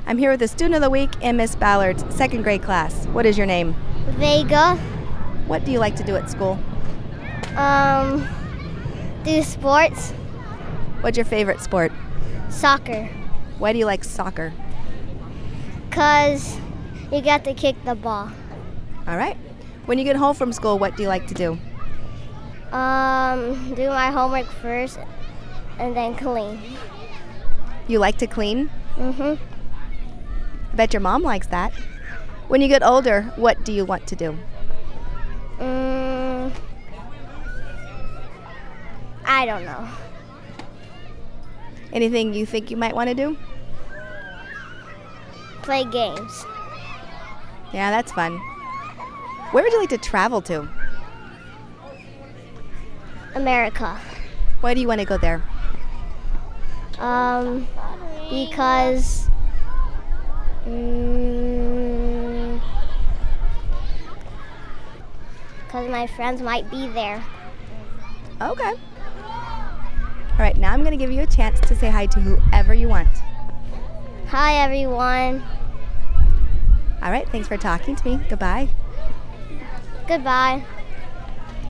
I'm here with the Student of the Week in Miss Ballard's second grade class. What is your name? Vega. What do you like to do at school? Do sports. What's your favorite sport? Soccer. Why do you like soccer? 'Cause you got to kick the ball. All right. When you get home from school, what do you like to do? Do my homework first and then clean. You like to clean? Mm-hmm. I bet your mom likes that. When you get older, what do you want to do? I don't know. Anything you think you might want to do? Play games. Yeah, that's fun. Where would you like to travel to? America. Why do you want to go there? Because my friends might be there. Okay. All right, now I'm going to give you a chance to say hi to whoever you want. Hi, everyone. All right, thanks for talking to me. Goodbye. Goodbye.